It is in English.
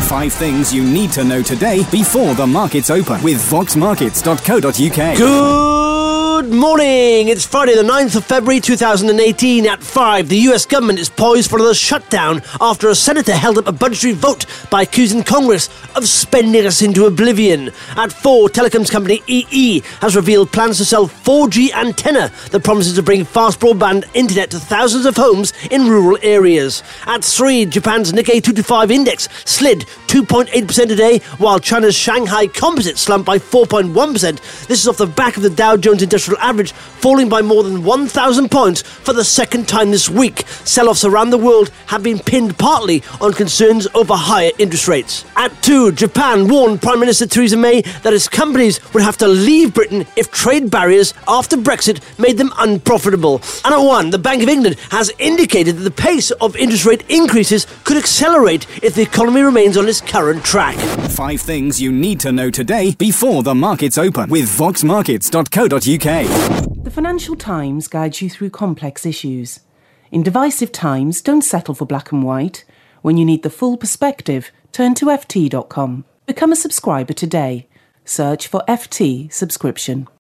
5 things you need to know today before the markets open with voxmarkets.co.uk. Good morning. It's Friday the 9th of February 2018 at 5. The US government is poised for another shutdown after a senator held up a budgetary vote by accusing Congress of spending us into oblivion. At 4, telecoms company EE has revealed plans to sell 4G antenna that promises to bring fast broadband internet to thousands of homes in rural areas. At 3, Japan's Nikkei 225 index slid 2.8% today, while China's Shanghai Composite slumped by 4.1%. This is off the back of the Dow Jones Industrial Average falling by more than 1,000 points for the second time this week. Sell-offs around the world have been pinned partly on concerns over higher interest rates. At 2, Japan warned Prime Minister Theresa May that its companies would have to leave Britain if trade barriers after Brexit made them unprofitable. And at 1, the Bank of England has indicated that the pace of interest rate increases could accelerate if the economy remains on its current track. 5 things you need to know today before the markets open with voxmarkets.co.uk. The Financial Times guides you through complex issues. In divisive times, don't settle for black and white. When you need the full perspective, turn to ft.com. Become a subscriber today. Search for FT subscription.